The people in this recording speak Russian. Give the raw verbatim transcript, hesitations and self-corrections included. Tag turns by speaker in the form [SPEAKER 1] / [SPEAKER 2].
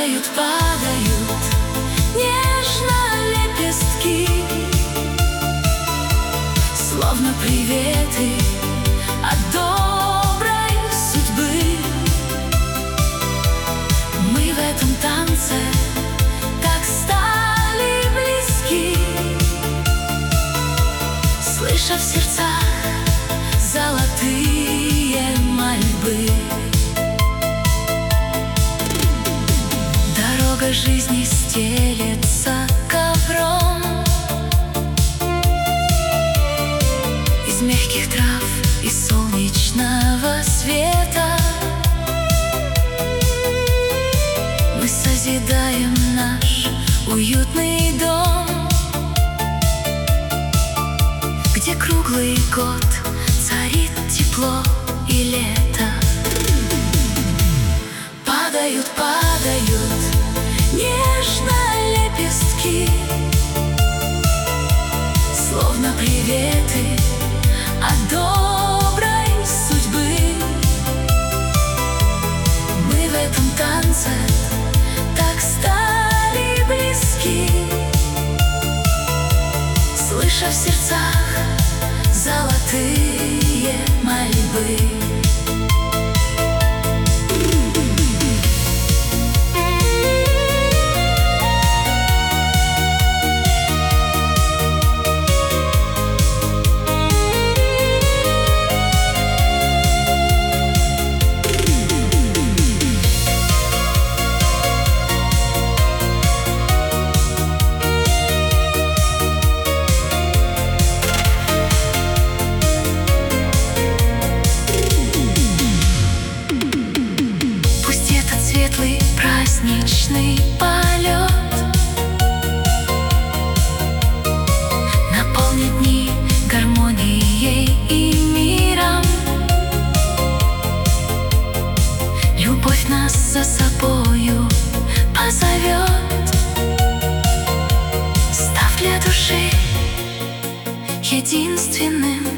[SPEAKER 1] Падают, падают нежно лепестки, словно приветы от доброй судьбы. Мы в этом танце так стали близки, слыша в сердцах золотые мольбы. Дорога жизни стелется ковром из мягких трав и солнечного света. Мы созидаем наш уютный дом, где круглый год царит тепло и лето. Падают, падают нежно лепестки, словно приветы от доброй судьбы. Мы в этом танце так стали близки, слыша в сердцах золотые мольбы. Светлый праздничный полет наполнит дни гармонией и миром. Любовь нас за собою позовет, став для души единственным